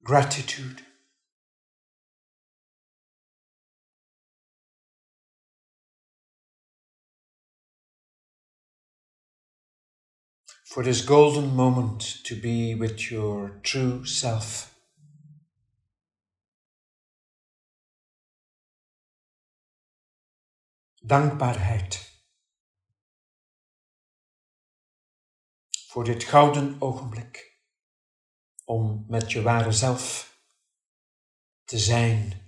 gratitude. For this golden moment to be with your true self. Dankbaarheid. Voor dit gouden ogenblik. Om met je ware zelf te zijn.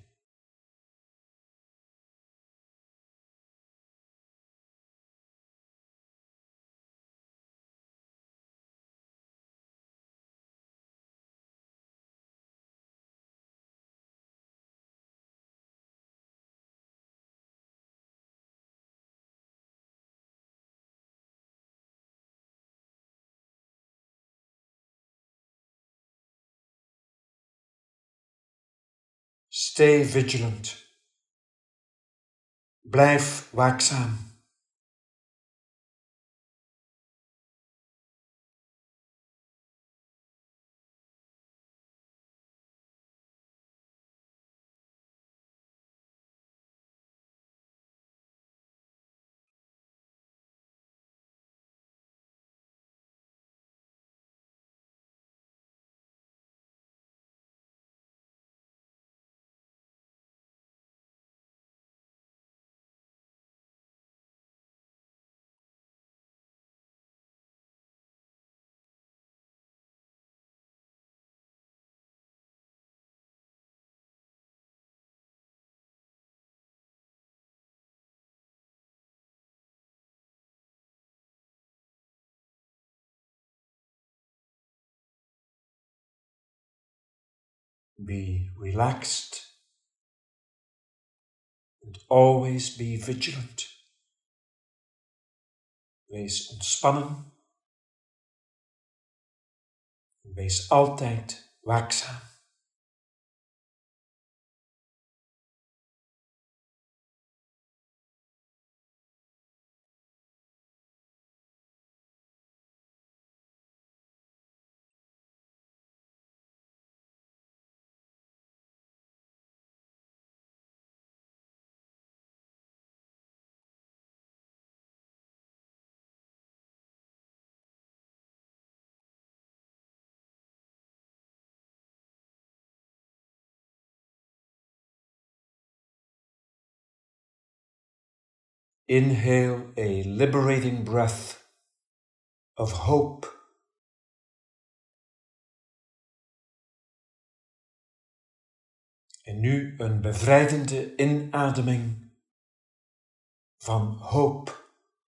Stay vigilant. Blijf waakzaam. Be relaxed and always be vigilant. Wees ontspannen. Wees altijd waakzaam. Inhale a liberating breath of hope. En nu een bevrijdende inademing van hoop.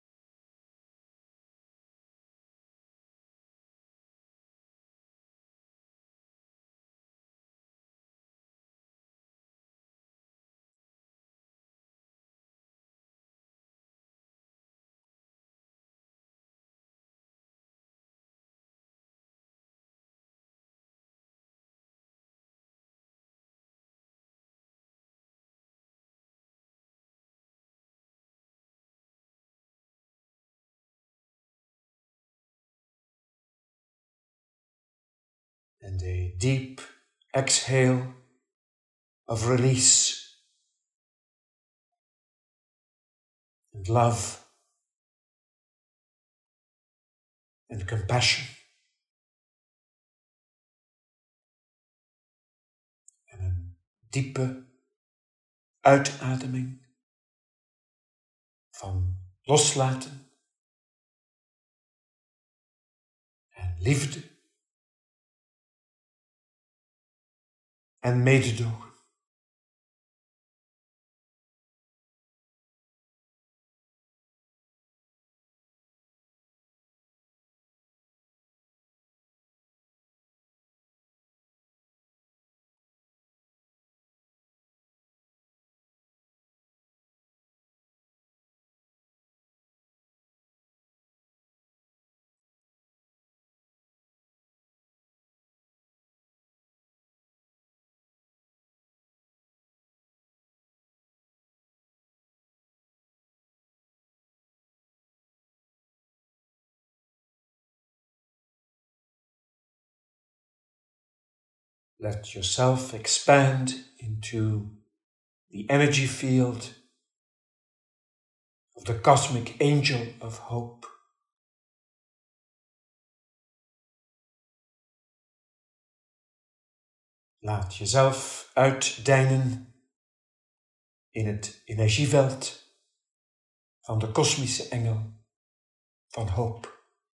And a deep exhale of release and love and compassion. En een diepe uitademing van loslaten en liefde en mededogen. Let yourself expand into the energy field of the cosmic angel of hope. Laat jezelf uitdeinen in het energieveld van de kosmische engel van hoop.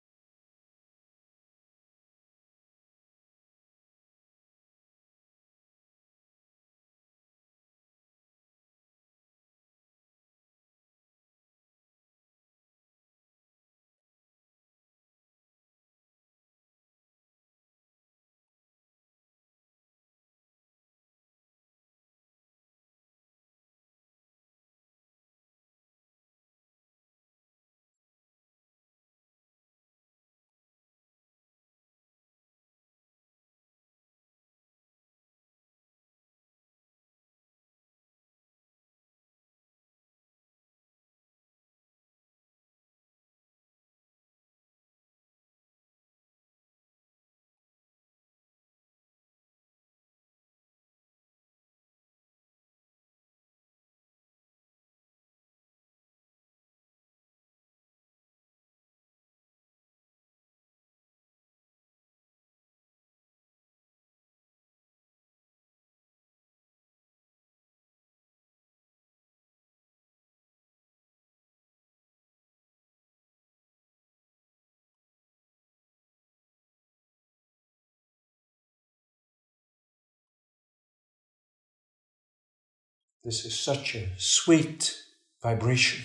This is such a sweet vibration.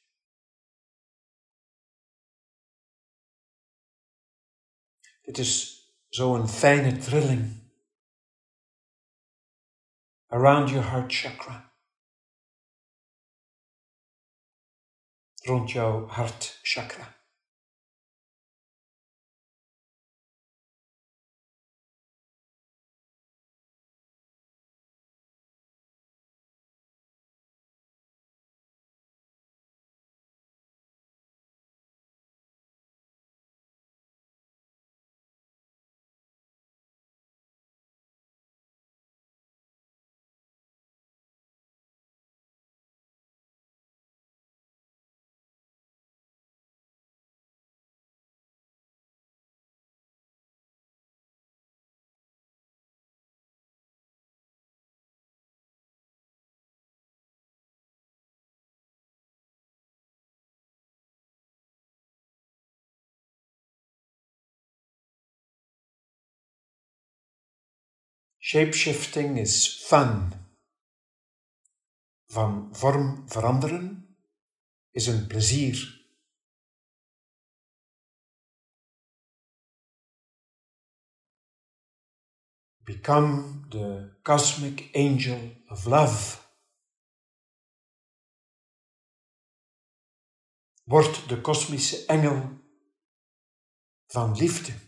Dit is zo'n fijne trilling around your heart chakra. Rond jouw hartchakra. Shapeshifting is fun. Van vorm veranderen is een plezier. Become the cosmic angel of love. Word de kosmische engel van liefde.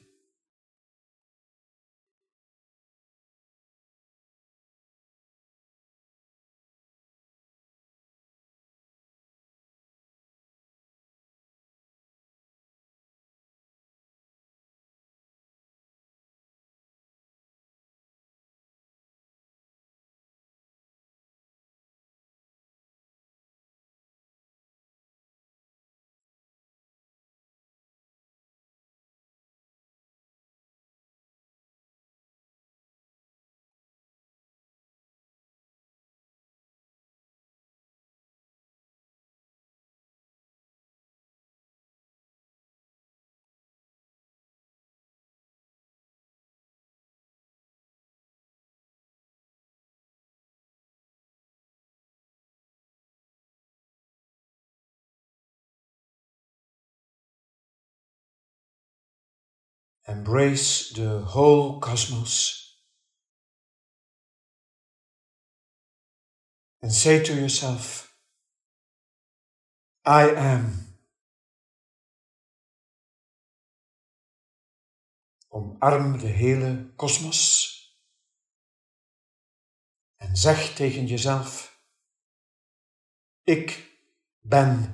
Embrace the whole cosmos and say to yourself, I am. Omarm de hele kosmos en zeg tegen jezelf, ik ben.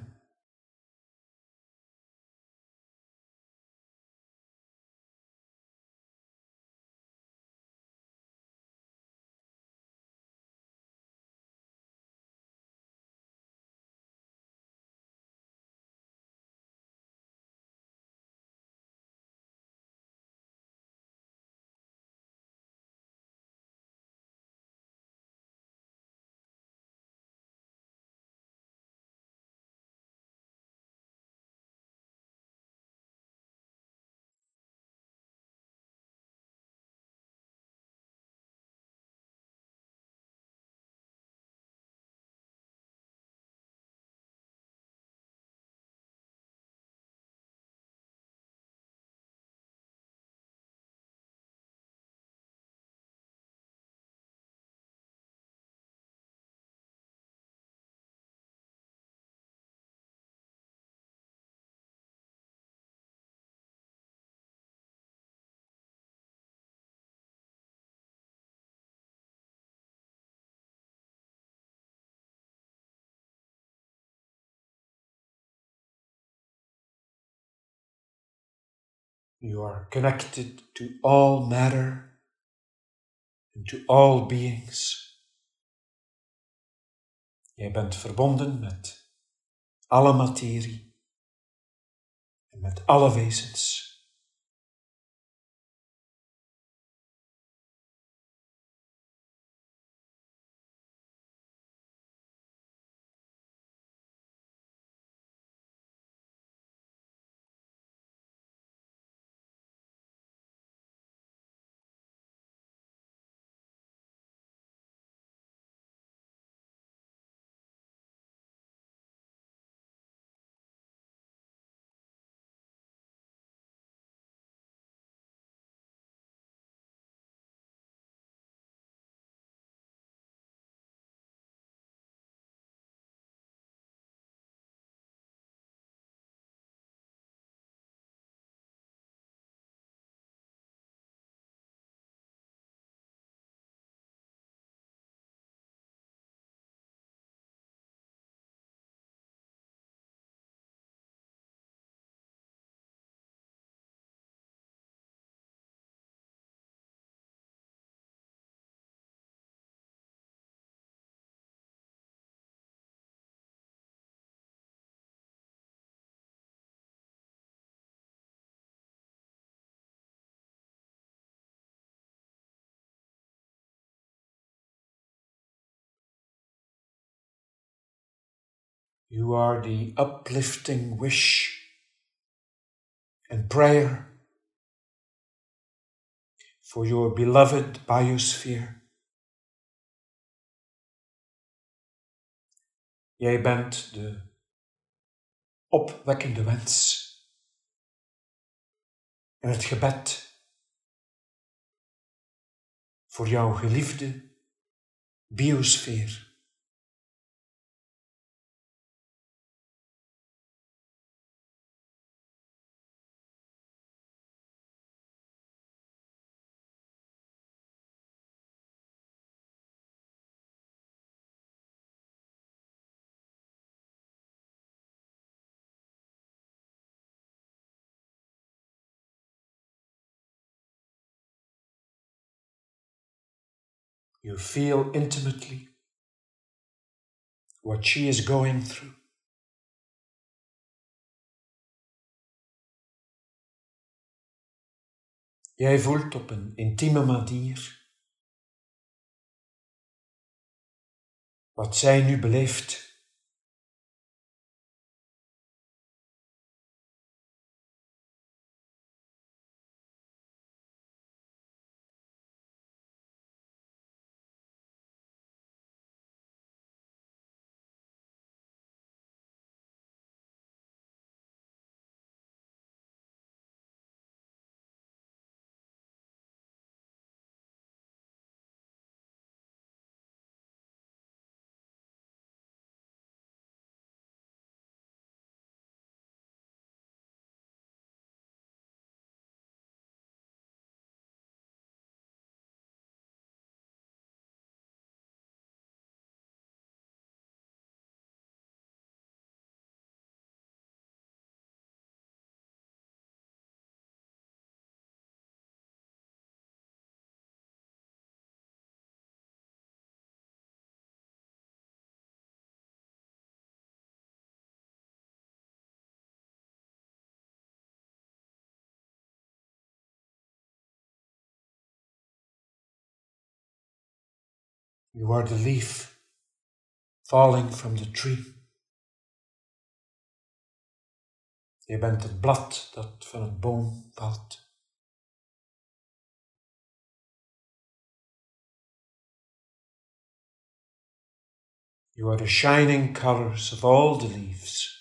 You are connected to all matter and to all beings. Jij bent verbonden met alle materie en met alle wezens. You are the uplifting wish and prayer for your beloved biosphere. Jij bent de opwekkende wens en het gebed voor jouw geliefde biosfeer. You feel intimately what she is going through. Jij voelt op een intieme manier wat zij nu beleeft. You are the leaf falling from the tree. Je bent het blad dat van het boom valt. You are the shining colors of all the leaves.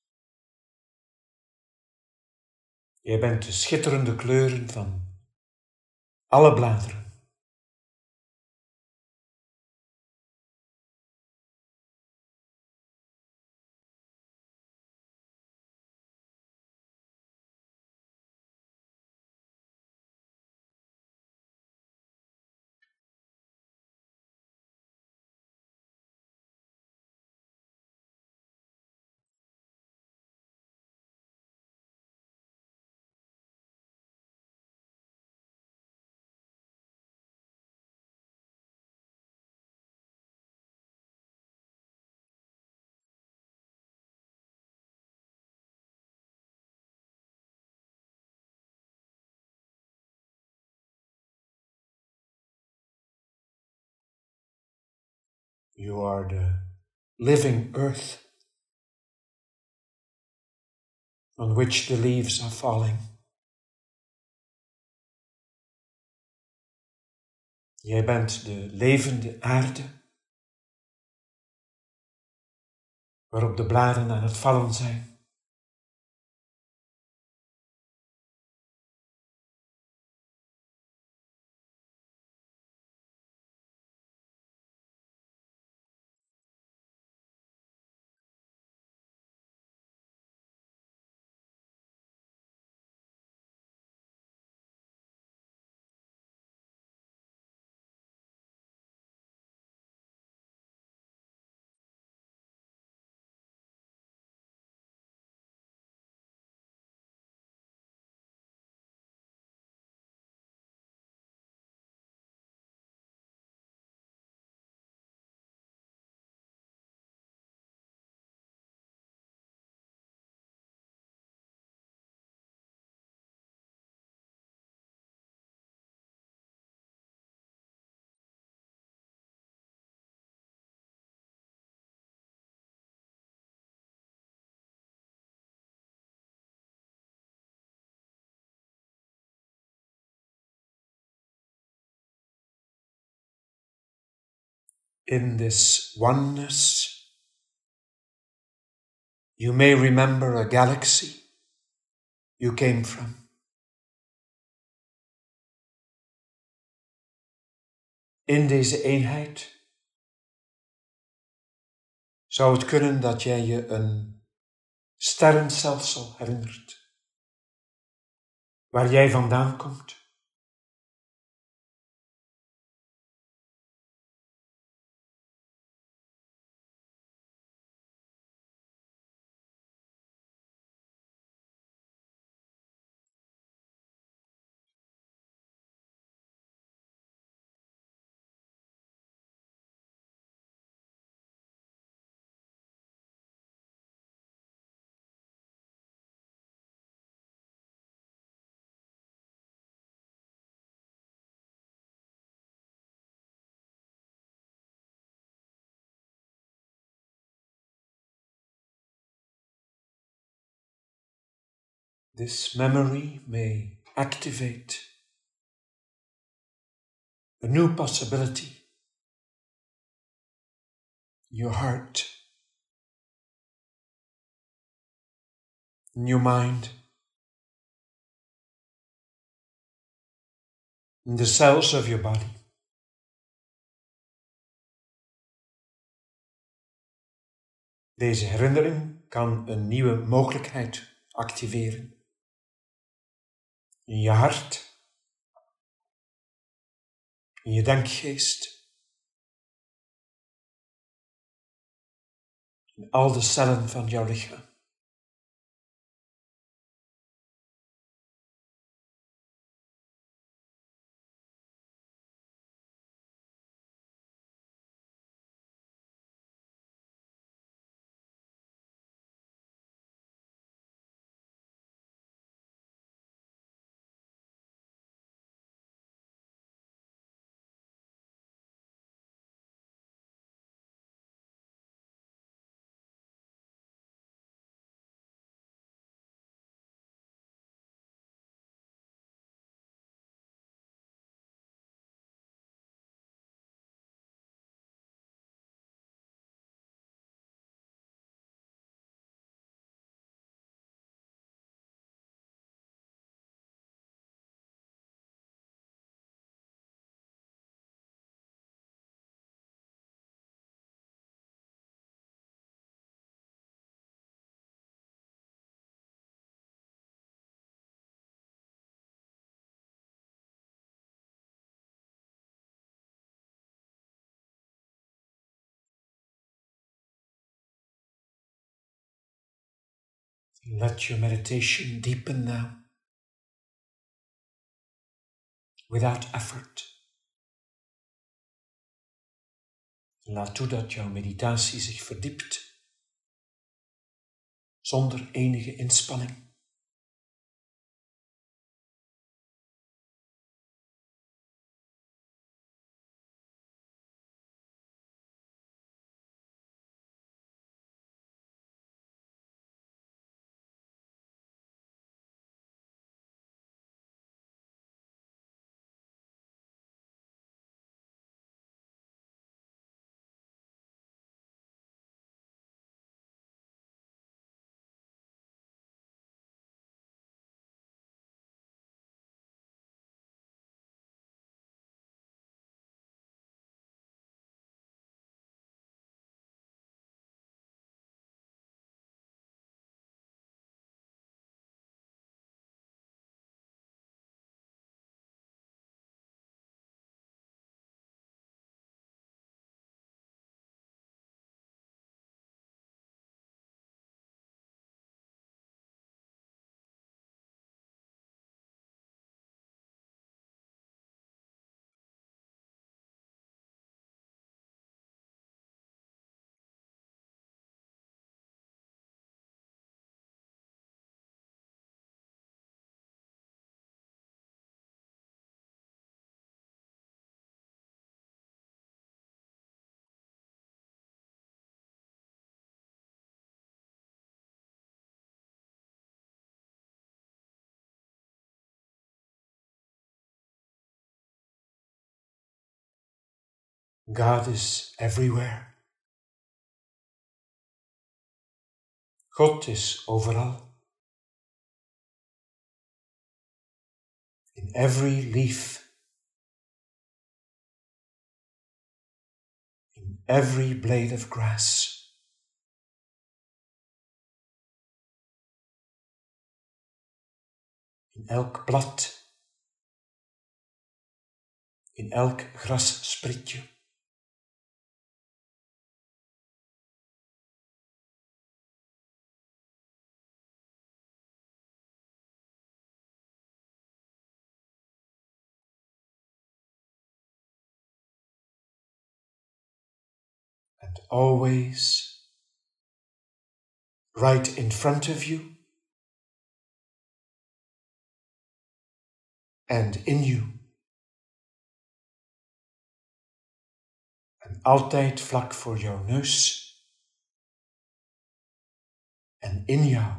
Jij bent de schitterende kleuren van alle bladeren. You are the living earth on which the leaves are falling. Jij bent de levende aarde waarop de bladeren aan het vallen zijn. In this oneness, you may remember a galaxy you came from. In deze eenheid zou het kunnen dat jij je een sterrenstelsel herinnert, waar jij vandaan komt. This memory may activate a new possibility in your heart, in your mind, in the cells of your body. Deze herinnering kan een nieuwe mogelijkheid activeren. In je hart, in je denkgeest, in al de cellen van jouw lichaam. Let your meditation deepen now, without effort. Laat toe dat jouw meditatie zich verdiept, zonder enige inspanning. God is everywhere. God is overal. In every leaf, in every blade of grass, in elk blad, in elk grassprietje. And always, right in front of you and in you. En altijd vlak voor jouw neus en in jou.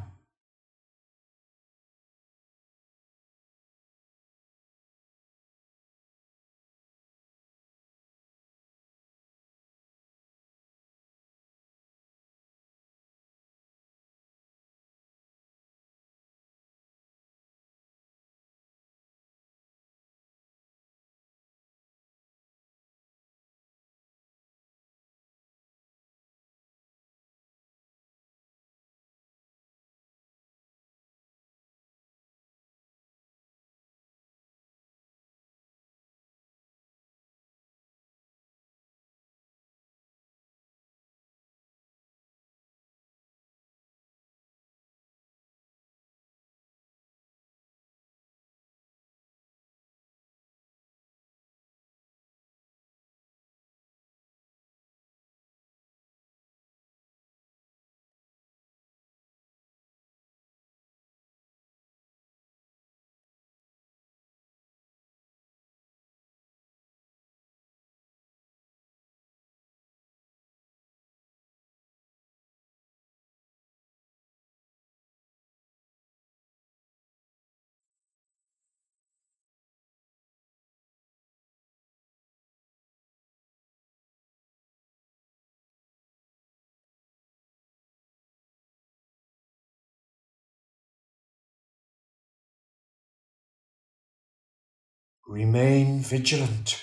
Remain vigilant.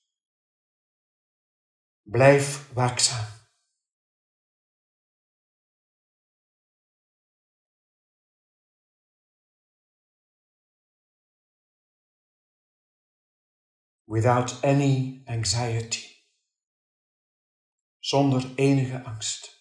Blijf waakzaam. Without any anxiety. Zonder enige angst.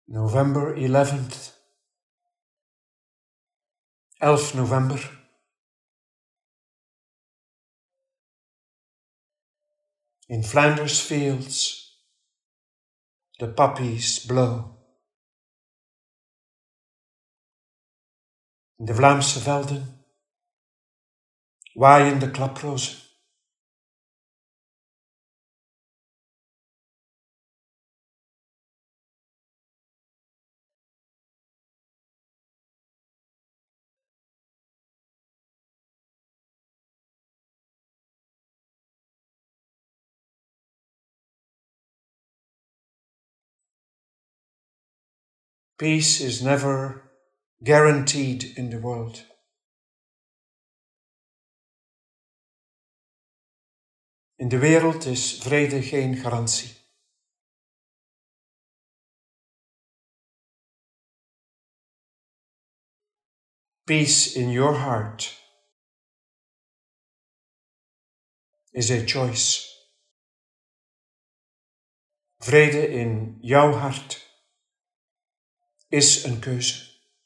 November 11th, 11 november. In Flanders fields, the poppies blow. In de Vlaamse velden waaien de klaprozen. Peace is never guaranteed in the world. In de wereld is vrede geen garantie. Peace in your heart is a choice. Vrede in jouw hart is een keuze.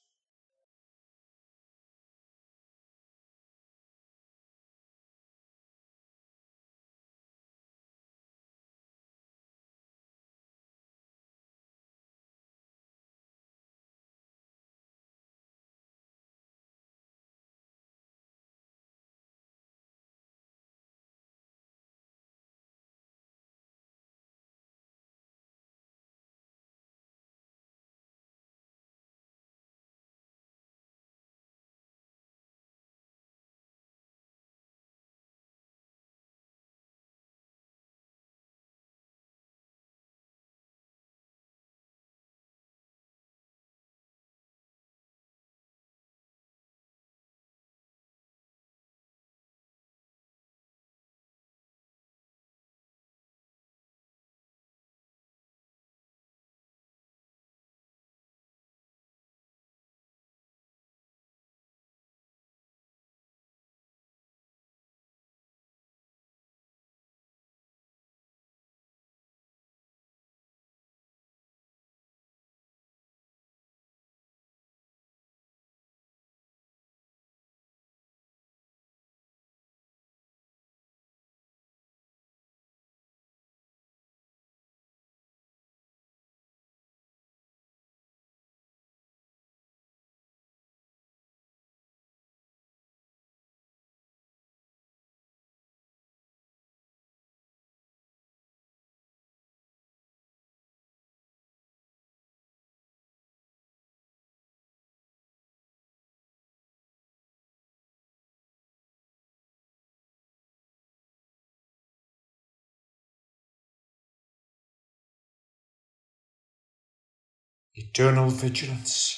Eternal vigilance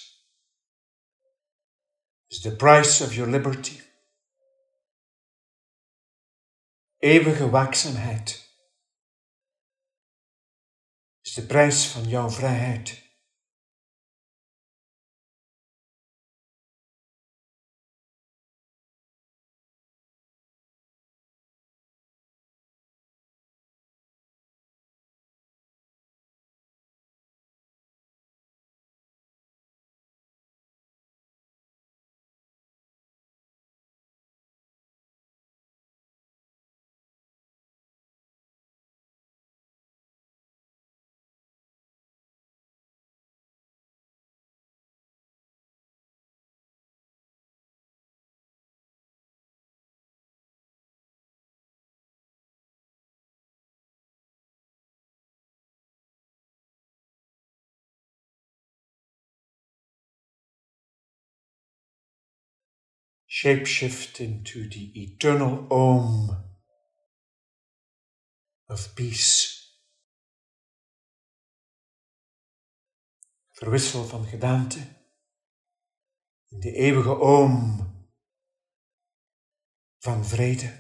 is the price of your liberty. Eeuwige waakzaamheid is de prijs van jouw vrijheid. Shapeshift into the eternal Om of peace. Verwissel van gedaante in de eeuwige Om van vrede.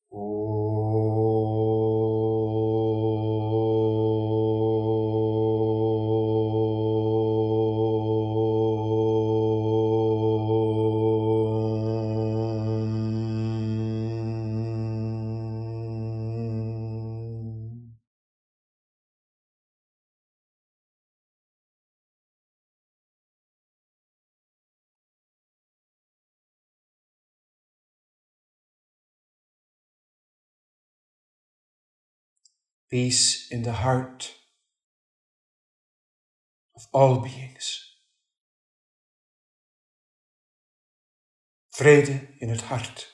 Peace in the heart of all beings. Vrede in het hart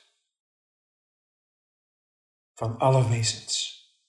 van alle wezens.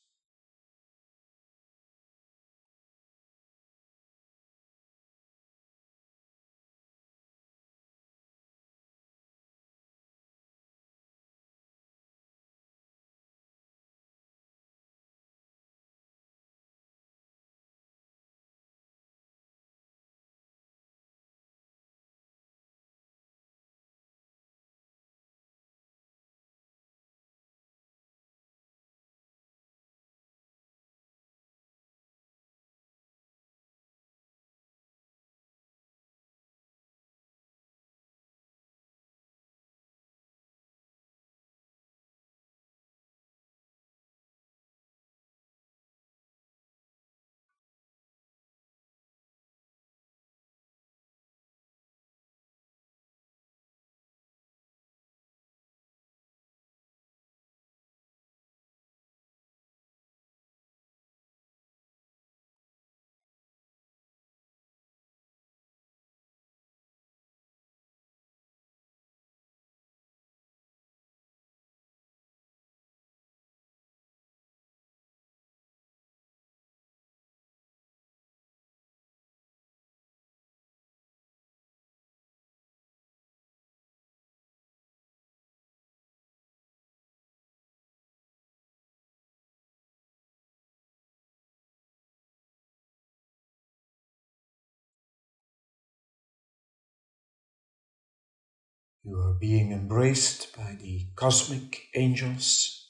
You are being embraced by the cosmic angels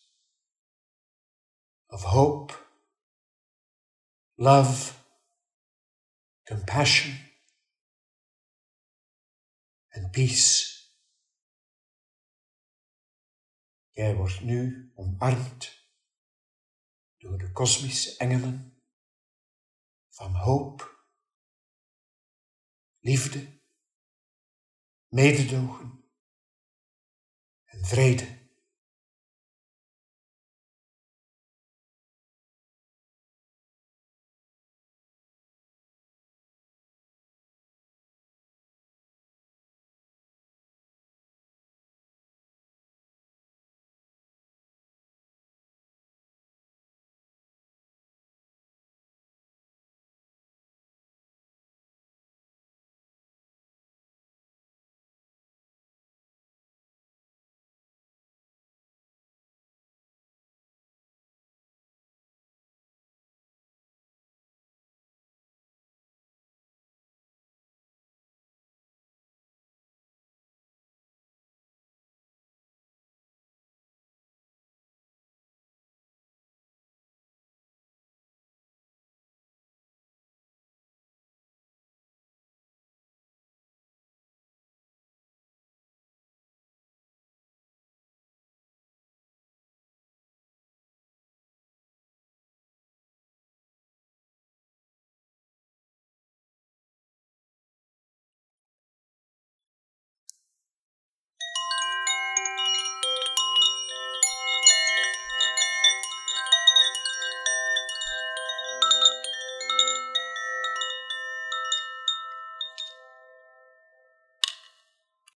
of hope, love, compassion, and peace. Jij wordt nu omarmd door de kosmische engelen van hoop, liefde, mededogen en vrede.